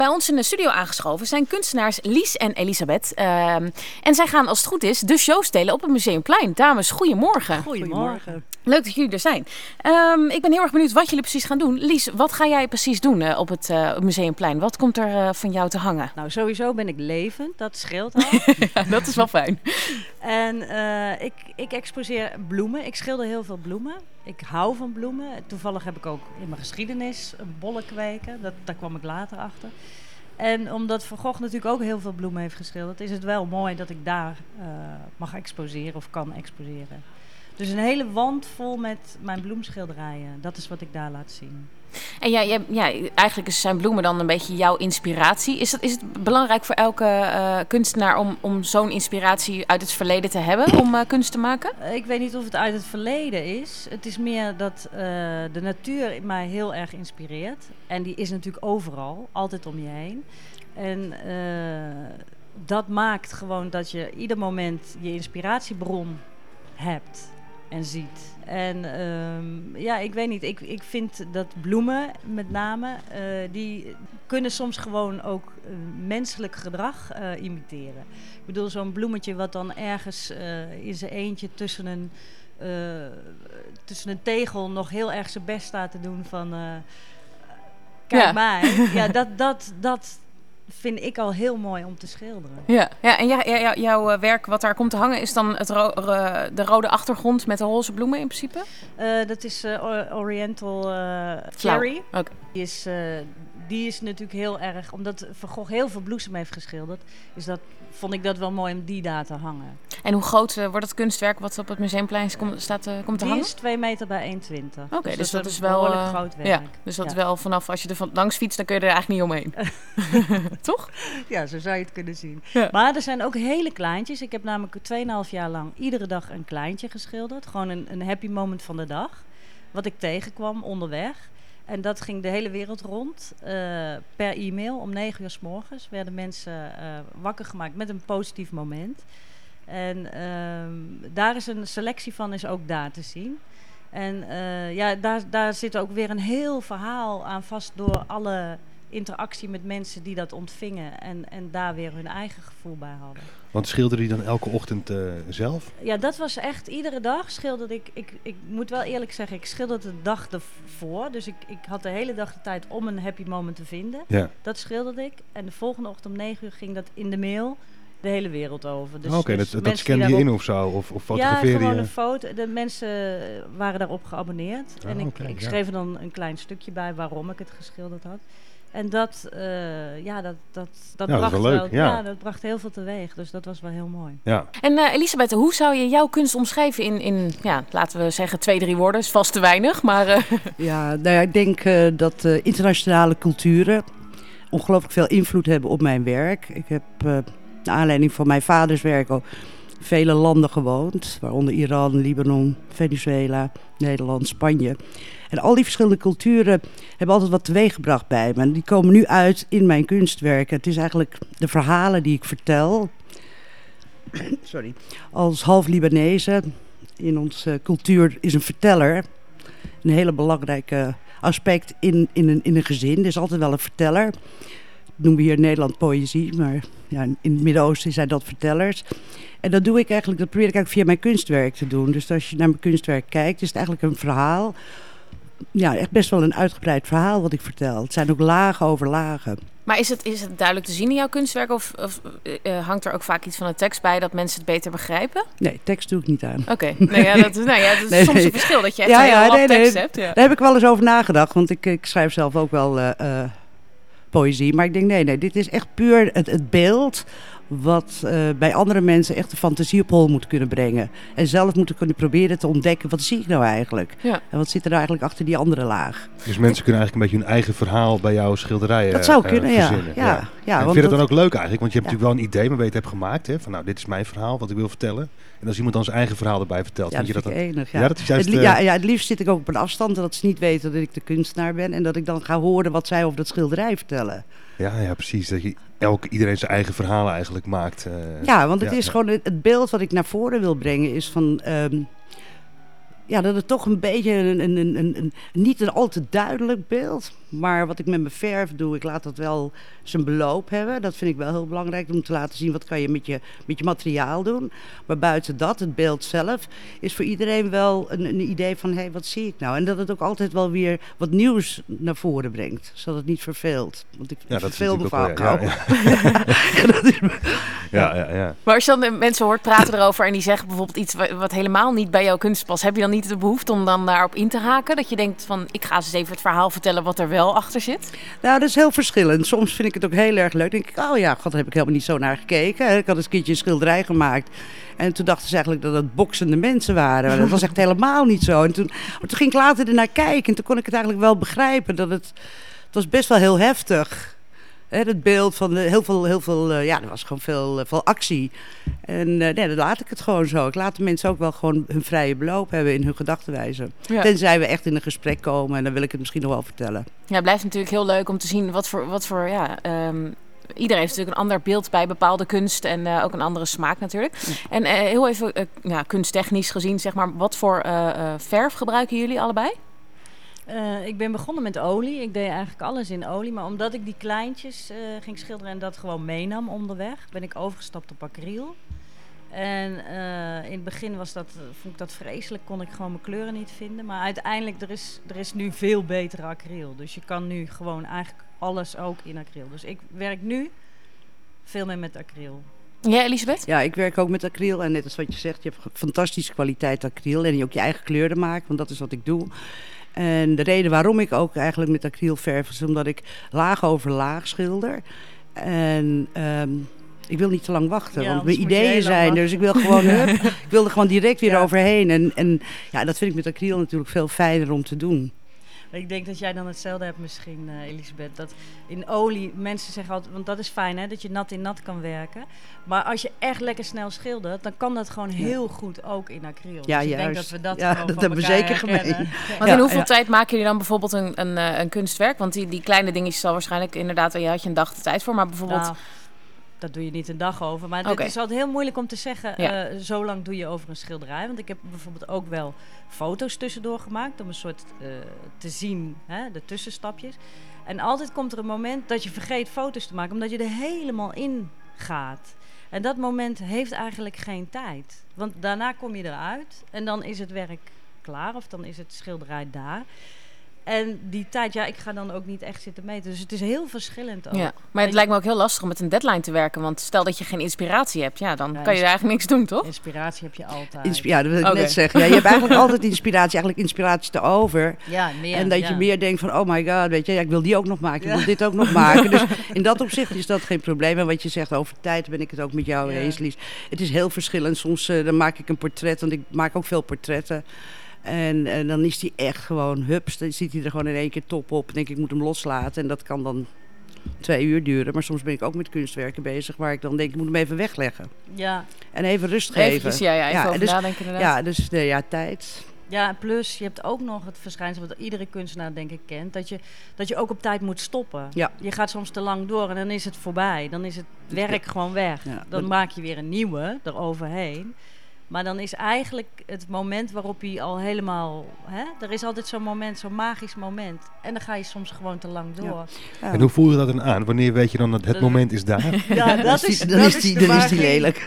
Bij ons in de studio aangeschoven zijn kunstenaars Lies en Elisabeth. En zij gaan, als het goed is, de show stelen op het Museumplein. Dames, goedemorgen. Goedemorgen. Leuk dat jullie er zijn. Ik ben heel erg benieuwd wat jullie precies gaan doen. Lies, wat ga jij precies doen op het Museumplein? Wat komt er van jou te hangen? Nou, sowieso ben ik levend. Dat scheelt al. Ja, dat is wel fijn. En ik exposeer bloemen. Ik schilder heel veel bloemen. Ik hou van bloemen. Toevallig heb ik ook in mijn geschiedenis bollen kweken. Daar kwam ik later achter. En omdat Van Gogh natuurlijk ook heel veel bloemen heeft geschilderd, is het wel mooi dat ik daar mag exposeren of kan exposeren. Dus een hele wand vol met mijn bloemschilderijen. Dat is wat ik daar laat zien. En eigenlijk zijn bloemen dan een beetje jouw inspiratie. Is het belangrijk voor elke kunstenaar om zo'n inspiratie uit het verleden te hebben om kunst te maken? Ik weet niet of het uit het verleden is. Het is meer dat de natuur mij heel erg inspireert. En die is natuurlijk overal, altijd om je heen. En dat maakt gewoon dat je ieder moment je inspiratiebron hebt en ziet. En ik weet niet, ik vind dat bloemen met name, die kunnen soms gewoon ook menselijk gedrag imiteren. Ik bedoel, zo'n bloemetje wat dan ergens in zijn eentje tussen een tegel nog heel erg zijn best staat te doen van kijk mij. Ja, dat vind ik al heel mooi om te schilderen. Ja en jouw werk wat daar komt te hangen is dan de rode achtergrond met de roze bloemen in principe? Dat is Oriental Cherry. Okay. Die is natuurlijk heel erg, omdat Van Gogh heel veel bloesem heeft geschilderd, vond ik dat wel mooi om die daar te hangen. En hoe groot wordt het kunstwerk wat op het Museumplein komt te hangen? Die is 2 meter bij 1,20. Oké, dus dat is wel een groot werk. Ja, dus dat is wel vanaf, als je er langs fietst, dan kun je er eigenlijk niet omheen. Toch? Ja, zo zou je het kunnen zien. Ja. Maar er zijn ook hele kleintjes. Ik heb namelijk 2,5 jaar lang iedere dag een kleintje geschilderd. Gewoon een happy moment van de dag. Wat ik tegenkwam onderweg. En dat ging de hele wereld rond. Per e-mail om 9 uur 's morgens werden mensen wakker gemaakt met een positief moment. En daar is een selectie van, is ook daar te zien. En daar zit ook weer een heel verhaal aan vast door alle interactie met mensen die dat ontvingen en daar weer hun eigen gevoel bij hadden. Want schilderde je dan elke ochtend zelf? Ja, dat was echt iedere dag schilderde ik. Ik moet wel eerlijk zeggen, ik schilderde de dag ervoor. Dus ik had de hele dag de tijd om een happy moment te vinden. Ja. Dat schilderde ik. En de volgende ochtend om 9 uur ging dat in de mail de hele wereld over. Dus, Oké, dus dat scande je in of zo? Of fotografeerde je? Ja, gewoon een foto. De mensen waren daarop geabonneerd. En ik schreef er dan een klein stukje bij waarom ik het geschilderd had. En dat bracht wel leuk. dat bracht heel veel teweeg. Dus dat was wel heel mooi. Ja. En Elisabeth, hoe zou je jouw kunst omschrijven in laten we zeggen 2-3 woorden? Is vast te weinig, maar... Ja, ik denk dat internationale culturen ongelooflijk veel invloed hebben op mijn werk. Ik heb naar aanleiding van mijn vaders werk al vele landen gewoond. Waaronder Iran, Libanon, Venezuela, Nederland, Spanje. En al die verschillende culturen hebben altijd wat teweeggebracht bij me. En die komen nu uit in mijn kunstwerken. Het is eigenlijk de verhalen die ik vertel. Sorry. Als half Libanese in onze cultuur is een verteller een hele belangrijke aspect in een gezin. Er is altijd wel een verteller. Dat noemen we hier in Nederland poëzie, maar ja, in het Midden-Oosten zijn dat vertellers. En dat probeer ik eigenlijk via mijn kunstwerk te doen. Dus als je naar mijn kunstwerk kijkt, is het eigenlijk een verhaal. Ja, echt best wel een uitgebreid verhaal wat ik vertel. Het zijn ook lagen over lagen. Maar is het duidelijk te zien in jouw kunstwerk? Of hangt er ook vaak iets van de tekst bij dat mensen het beter begrijpen? Nee, tekst doe ik niet aan. Oké. Dat is soms een verschil dat je echt heel veel tekst hebt. Ja. Daar heb ik wel eens over nagedacht. Want ik schrijf zelf ook wel poëzie. Maar ik denk, nee, dit is echt puur het beeld wat bij andere mensen echt de fantasie op hol moet kunnen brengen. En zelf moeten kunnen proberen te ontdekken, wat zie ik nou eigenlijk? Ja. En wat zit er nou eigenlijk achter die andere laag? Dus mensen kunnen eigenlijk een beetje hun eigen verhaal bij jouw schilderijen dat zou kunnen, verzinnen. Ja, en vind je dat dan ook leuk eigenlijk? Want je hebt natuurlijk wel een idee waarmee je het hebt gemaakt. Hè? Van nou, dit is mijn verhaal, wat ik wil vertellen. En als iemand dan zijn eigen verhaal erbij vertelt. Ja, vind je dat vind ik enig. Ja, dat is juist... Het liefst zit ik ook op een afstand dat ze niet weten dat ik de kunstenaar ben. En dat ik dan ga horen wat zij over dat schilderij vertellen. Ja, precies. Dat je iedereen zijn eigen verhalen eigenlijk maakt. Want het is gewoon het beeld wat ik naar voren wil brengen is van... dat het toch een beetje niet een al te duidelijk beeld. Maar wat ik met mijn verf doe, ik laat dat wel zijn beloop hebben. Dat vind ik wel heel belangrijk om te laten zien wat kan je met je materiaal doen. Maar buiten dat, het beeld zelf, is voor iedereen wel een idee van hé, wat zie ik nou? En dat het ook altijd wel weer wat nieuws naar voren brengt. Zodat het niet verveelt. Want ik verveel me vaak. Ja. Maar als je dan mensen hoort praten erover en die zeggen bijvoorbeeld iets wat helemaal niet bij jouw kunst past, heb je dan niet de behoefte om dan daarop in te haken? Dat je denkt van, ik ga eens even het verhaal vertellen wat er wel achter zit? Nou, dat is heel verschillend. Soms vind ik het ook heel erg leuk. Dan denk ik, oh ja, god, daar heb ik helemaal niet zo naar gekeken. Ik had eens een keertje een schilderij gemaakt. En toen dachten ze eigenlijk dat het boksende mensen waren. Maar dat was echt helemaal niet zo. En toen ging ik later ernaar kijken. En toen kon ik het eigenlijk wel begrijpen. Het was best wel heel heftig. Het beeld van heel veel er was gewoon veel actie. En dan laat ik het gewoon zo. Ik laat de mensen ook wel gewoon hun vrije beloop hebben in hun gedachtenwijze. Ja. Tenzij we echt in een gesprek komen en dan wil ik het misschien nog wel vertellen. Ja, het blijft natuurlijk heel leuk om te zien iedereen heeft natuurlijk een ander beeld bij bepaalde kunst en ook een andere smaak natuurlijk. Ja. En heel even kunsttechnisch gezien, zeg maar, wat voor verf gebruiken jullie allebei? Ik ben begonnen met olie. Ik deed eigenlijk alles in olie. Maar omdat ik die kleintjes ging schilderen en dat gewoon meenam onderweg, ben ik overgestapt op acryl. En in het begin vond ik dat vreselijk. Kon ik gewoon mijn kleuren niet vinden. Maar uiteindelijk, er is nu veel betere acryl. Dus je kan nu gewoon eigenlijk alles ook in acryl. Dus ik werk nu veel meer met acryl. Ja, Elisabeth? Ja, ik werk ook met acryl. En net als wat je zegt, je hebt fantastische kwaliteit acryl. En je ook je eigen kleuren maakt, want dat is wat ik doe. En de reden waarom ik ook eigenlijk met acryl verf is omdat ik laag over laag schilder. En ik wil niet te lang wachten, want mijn ideeën zijn er. Dus ik wil gewoon ik wil er gewoon direct weer overheen. En dat vind ik met acryl natuurlijk veel fijner om te doen. Ik denk dat jij dan hetzelfde hebt misschien, Elisabeth. Dat in olie, mensen zeggen altijd, want dat is fijn hè, dat je nat in nat kan werken. Maar als je echt lekker snel schildert, dan kan dat gewoon heel goed ook in acryl. Ja, dus ik juist. denk dat we dat dat hebben we zeker herkennen. gemeen. Want in hoeveel tijd maken jullie dan bijvoorbeeld een kunstwerk? Want die kleine dingetjes zal waarschijnlijk inderdaad, je had je een dag de tijd voor, maar bijvoorbeeld... Nou, dat doe je niet een dag over. Maar het is altijd heel moeilijk om te zeggen, zo lang doe je over een schilderij. Want ik heb bijvoorbeeld ook wel foto's tussendoor gemaakt om een soort te zien, de tussenstapjes. En altijd komt er een moment dat je vergeet foto's te maken, omdat je er helemaal in gaat. En dat moment heeft eigenlijk geen tijd. Want daarna kom je eruit en dan is het werk klaar of dan is het schilderij daar. En die tijd, ik ga dan ook niet echt zitten meten. Dus het is heel verschillend ook. Ja, maar het lijkt me ook heel lastig om met een deadline te werken. Want stel dat je geen inspiratie hebt, dan kan je eigenlijk niks doen, toch? Inspiratie heb je altijd. Dat wil ik net zeggen. Ja, je hebt eigenlijk altijd inspiratie te over. Ja, meer. En dat je meer denkt van, oh my god, weet je, ik wil die ook nog maken. Ik wil dit ook nog maken. Dus in dat opzicht is dat geen probleem. En wat je zegt over tijd, ben ik het ook met jou eens, Lies. Het is heel verschillend. Soms dan maak ik een portret, want ik maak ook veel portretten. En dan is die echt gewoon hups. Dan zit hij er gewoon in één keer top op. En denk ik moet hem loslaten. En dat kan dan 2 uur duren. Maar soms ben ik ook met kunstwerken bezig. Waar ik dan denk, ik moet hem even wegleggen. Ja. En even rust geven. Eventjes, even over nadenken inderdaad. Ja, dus tijd. Ja, plus je hebt ook nog het verschijnsel wat iedere kunstenaar denk ik kent. Dat je ook op tijd moet stoppen. Ja. Je gaat soms te lang door en dan is het voorbij. Dan is het werk gewoon weg. Ja, dan maak je weer een nieuwe eroverheen. Maar dan is eigenlijk het moment waarop je al helemaal... Er is altijd zo'n moment, zo'n magisch moment. En dan ga je soms gewoon te lang door. Ja. Ja. En hoe voel je dat dan aan? Wanneer weet je dan dat het moment is daar? Ja, dan is die lelijk.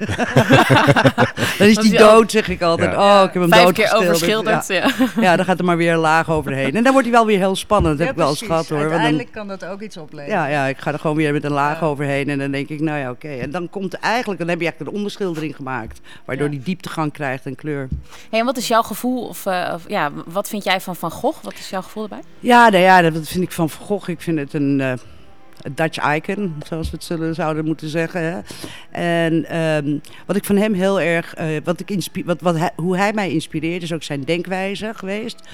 Dan is die dood, zeg ik altijd. Ja. Oh, ik heb hem 5 keer overschilderd. Ja, dan gaat er maar weer een laag overheen. En dan wordt hij wel weer heel spannend. Dat heb ik wel eens gehad, hoor. Uiteindelijk kan dat ook iets opleveren. Ja, ik ga er gewoon weer met een laag overheen. En dan denk ik, nou ja, oké. En dan komt dan heb je eigenlijk een onderschildering gemaakt. Waardoor die dieptegang krijgt en kleur. Hey, en wat is jouw gevoel? Wat vind jij van Van Gogh? Wat is jouw gevoel erbij? Ja, dat vind ik van Van Gogh. Ik vind het een Dutch icon, zoals we het zouden moeten zeggen. Hè. En wat ik van hem heel erg... hoe hij mij inspireert, is ook zijn denkwijze geweest.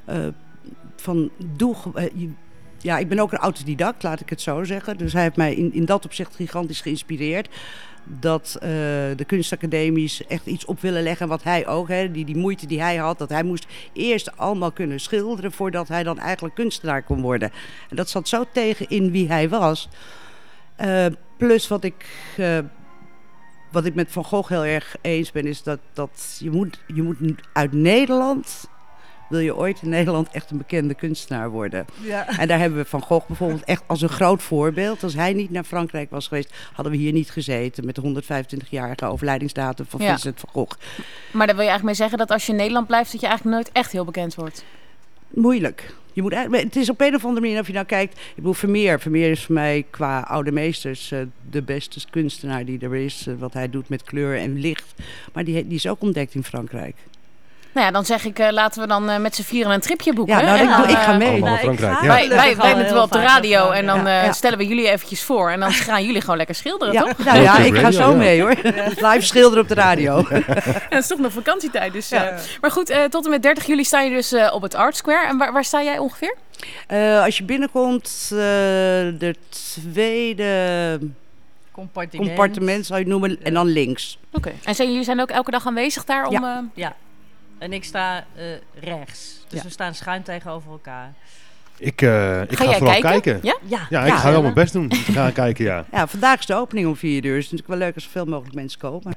Ik ben ook een autodidact, laat ik het zo zeggen. Dus hij heeft mij in dat opzicht gigantisch geïnspireerd. Dat de kunstacademies echt iets op willen leggen. Wat hij ook, die moeite die hij had. Dat hij moest eerst allemaal kunnen schilderen voordat hij dan eigenlijk kunstenaar kon worden. En dat zat zo tegen in wie hij was. Plus wat ik met Van Gogh heel erg eens ben, is dat je moet uit Nederland wil je ooit in Nederland echt een bekende kunstenaar worden. Ja. En daar hebben we Van Gogh bijvoorbeeld echt als een groot voorbeeld. Als hij niet naar Frankrijk was geweest, hadden we hier niet gezeten met de 125-jarige overlijdingsdatum van Vincent van Gogh. Maar daar wil je eigenlijk mee zeggen dat als je in Nederland blijft, dat je eigenlijk nooit echt heel bekend wordt? Moeilijk. Het is op een of andere manier, of je nou kijkt... Ik bedoel, Vermeer is voor mij qua oude meesters de beste kunstenaar die er is. Wat hij doet met kleur en licht. Maar die is ook ontdekt in Frankrijk. Nou ja, dan zeg ik, laten we dan met z'n vieren een tripje boeken. Ja, nou, En ik ga mee. Allemaal naar Frankrijk. Ja. Wij moeten wel op de radio en dan Ja. stellen we jullie eventjes voor. En dan gaan jullie gewoon lekker schilderen, Ja, toch? nou ja, ik ga Radio, zo ja. mee hoor. Live schilderen op de radio. En het is toch nog vakantietijd. Dus, Ja. Maar goed, tot en met 30 juli sta je dus op het Art Square. En waar sta jij ongeveer? Als je binnenkomt, de tweede compartiment zou je het noemen. En dan links. Oké. En jullie zijn ook elke dag aanwezig daar om... Ja. En ik sta rechts. Dus Ja. we staan schuin tegenover elkaar. Ik Ga ga jij vooral kijken? kijken. Ja? Ja, ik ga wel mijn best doen om te gaan kijken, ja. Ja, vandaag is de opening om 4 uur. Dus het is natuurlijk wel leuk als er veel mogelijk mensen komen.